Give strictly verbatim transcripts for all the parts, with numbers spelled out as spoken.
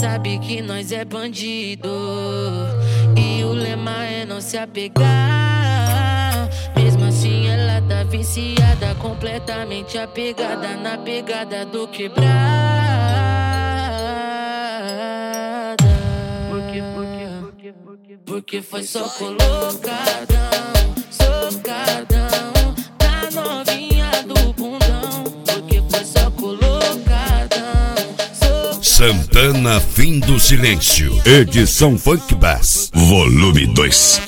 sabe que nós é bandido e o lema é não se apegar. Mesmo assim ela tá viciada, completamente apegada na pegada do quebrada. Porque, porque, porque, porque, porque foi só colocadão, socadão na novinha do bundão. Porque foi só colocadão, socadão. Santana, Fim do Silêncio, edição Funk Bass, volume dois.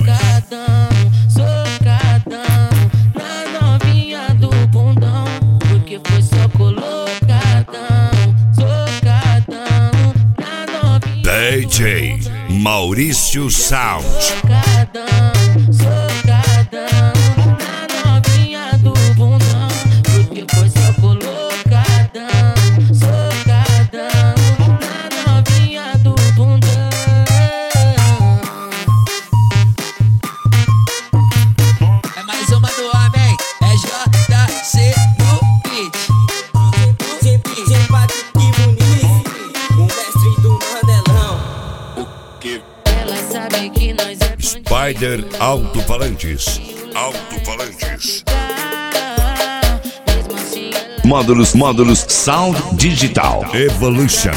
D J Maurício Sound. Socadão, socadão na novinha do bundão. Porque foi só colocadão, socadão na novinha do bundão. É mais uma do homem, é J C no beat. Sempre Patrick Muniz, o mestre do Mandelão. Ela sabe que nós é Spider Alto-Falantes. Alto-Falantes. Módulos, módulos Sound Digital Evolution.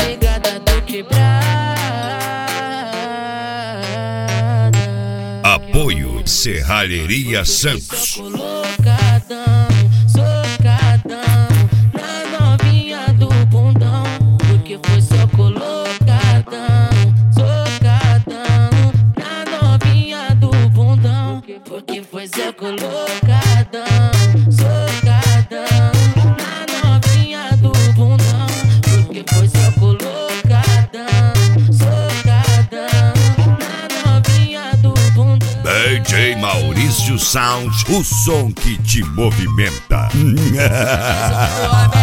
Apoio Serralheria Santos. Colocadão, socadão na novinha do bundão. Porque foi só colocadão, socadão na novinha do bundão. Porque foi só colocadão, socadão na novinha do bundão. Porque foi só colocadão, socadão na novinha do bundão. D J Maurício Sound, o som que te movimenta.